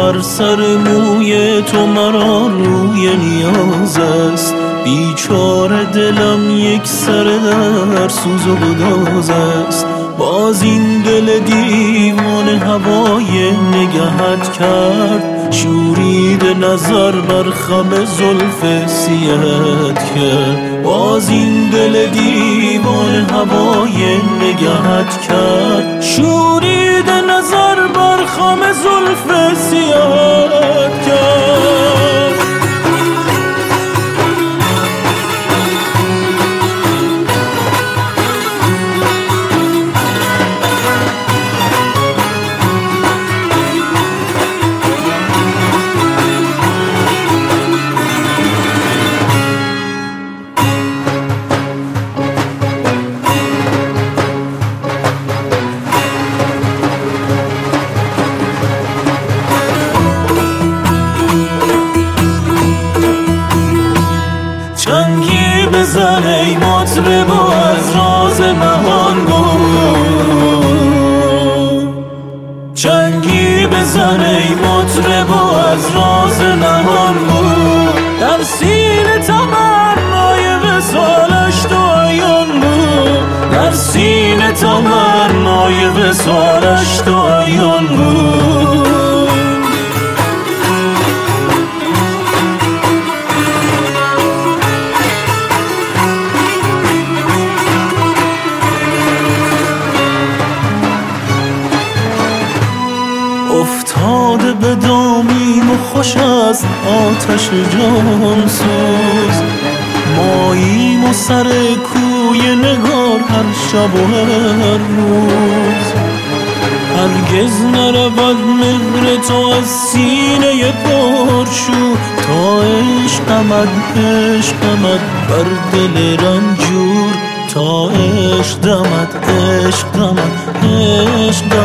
بر سر موی تو مرا روی نیاز است. بیچاره دلم یک سر در سوز و گداز است. باز این دل دیوانه هوای نگهت کرد، شورید نظر بر خم زلف سیهت کرد. باز این دل دیوانه هوای نگهت کرد، شورید نظر بر خم زلف سیهت کرد. چنگی بزن ای مطرب و از راز نهان گو، چنگی بزن ای مطرب و از راز نهان گو. در سینه تمنای وصالش تو عیان بود، در سینه تمنای وصالش تو عیان بود. افتاده به دامیم و خوش از آتش جان سوز، ماییم و سر کوی نگار هر شب و هر روز. هرگز نرود مهر تو از سینه پرشور، تا عشق آمد عشق آمد بر دل رنجور، تا عشق دمد عشق دمد عشق